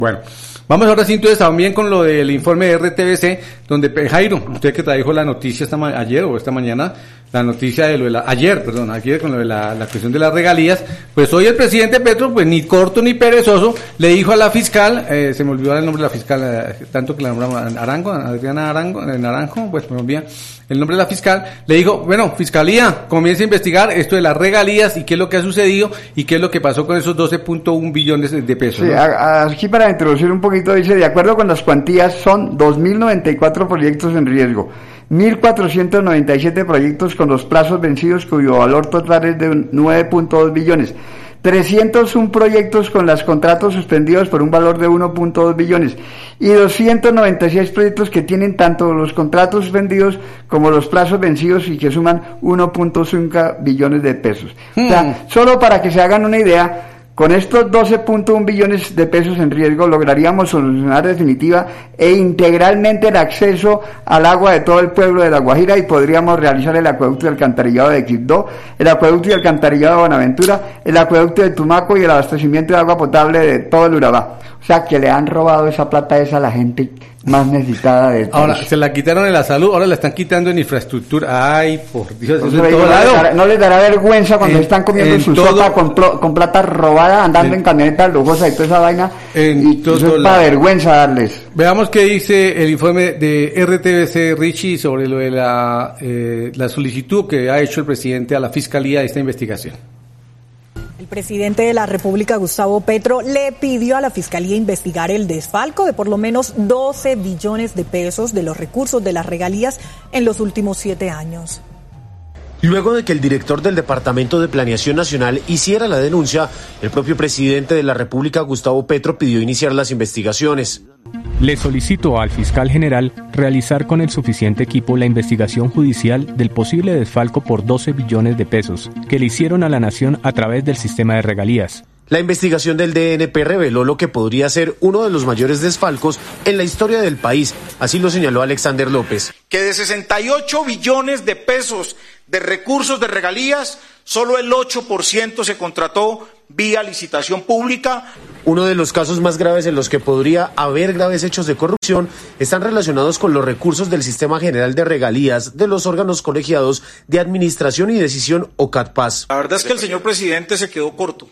Bueno, vamos ahora sí entonces también con lo del informe de RTBC, donde Jairo, usted que trajo la noticia ayer o esta mañana, la noticia de lo de ayer con lo de la cuestión de las regalías, pues hoy el presidente Petro, pues ni corto ni perezoso, le dijo a la fiscal, se me olvidó el nombre de la fiscal, tanto que la nombramos, Adriana Naranjo, pues me olvida el nombre de la fiscal, le dijo, bueno, fiscalía, comienza a investigar esto de las regalías y qué es lo que ha sucedido y qué es lo que pasó con esos 12.1 billones de pesos. Sí, ¿no? Aquí para introducir un poquito, dice, de acuerdo con las cuantías, son 2.094 proyectos en riesgo, 1.497 proyectos con los plazos vencidos cuyo valor total es de 9.2 billones, 301 proyectos con los contratos suspendidos por un valor de 1.2 billones y 296 proyectos que tienen tanto los contratos suspendidos como los plazos vencidos y que suman 1.5 billones de pesos. O sea, solo para que se hagan una idea, con estos 12.1 billones de pesos en riesgo lograríamos solucionar definitiva e integralmente el acceso al agua de todo el pueblo de La Guajira y podríamos realizar el acueducto y alcantarillado de Quibdó, el acueducto y alcantarillado de Buenaventura, el acueducto de Tumaco y el abastecimiento de agua potable de todo el Urabá. O sea, que le han robado esa plata a la gente más necesitada de ahora, se la quitaron en la salud, ahora la están quitando en infraestructura. Ay, por Dios, eso en todo lado. ¿No les dará vergüenza cuando están comiendo su sopa con plata robada, andando en camionetas lujosas y toda esa vaina? Eso es para vergüenza darles. Veamos qué dice el informe de RTBC, Richie, sobre lo de la solicitud que ha hecho el presidente a la Fiscalía de esta investigación. El presidente de la República, Gustavo Petro, le pidió a la Fiscalía investigar el desfalco de por lo menos 12 billones de pesos de los recursos de las regalías en los últimos 7 años. Luego de que el director del Departamento de Planeación Nacional hiciera la denuncia, el propio presidente de la República, Gustavo Petro, pidió iniciar las investigaciones. Le solicitó al fiscal general realizar con el suficiente equipo la investigación judicial del posible desfalco por 12 billones de pesos que le hicieron a la nación a través del sistema de regalías. La investigación del DNP reveló lo que podría ser uno de los mayores desfalcos en la historia del país, así lo señaló Alexander López. Que de 68 billones de pesos de recursos de regalías, solo el 8% se contrató vía licitación pública. Uno de los casos más graves en los que podría haber graves hechos de corrupción están relacionados con los recursos del Sistema General de Regalías de los órganos colegiados de Administración y Decisión o CADPAS. La verdad es que el señor presidente se quedó corto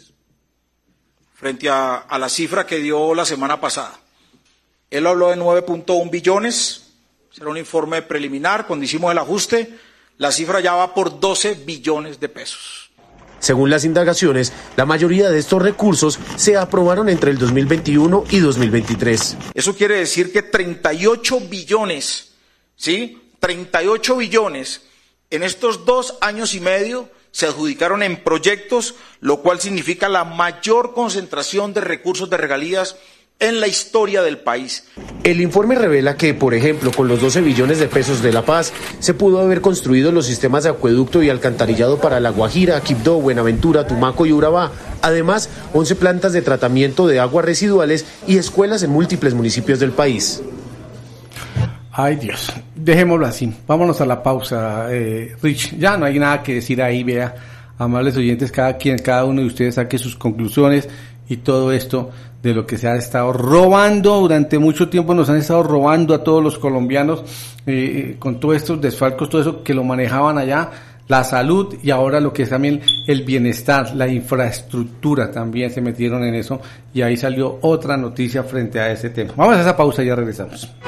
frente a la cifra que dio la semana pasada. Él habló de 9.1 billones, será un informe preliminar, cuando hicimos el ajuste, la cifra ya va por 12 billones de pesos. Según las indagaciones, la mayoría de estos recursos se aprobaron entre el 2021 y 2023. Eso quiere decir que 38 billones, ¿sí? 38 billones en estos 2 años y medio se adjudicaron en proyectos, lo cual significa la mayor concentración de recursos de regalías en la historia del país. El informe revela que, por ejemplo, con los 12 billones de pesos de La Paz, se pudo haber construido los sistemas de acueducto y alcantarillado para La Guajira, Quibdó, Buenaventura, Tumaco y Urabá. Además, 11 plantas de tratamiento de aguas residuales y escuelas en múltiples municipios del país. Ay, Dios, dejémoslo así. Vámonos a la pausa, Rich. Ya no hay nada que decir ahí, vea, amables oyentes, cada uno de ustedes saque sus conclusiones y todo esto de lo que se ha estado robando durante mucho tiempo, nos han estado robando a todos los colombianos con todos estos desfalcos, todo eso que lo manejaban allá, la salud y ahora lo que es también el bienestar, la infraestructura también se metieron en eso y ahí salió otra noticia frente a ese tema. Vamos a esa pausa y ya regresamos.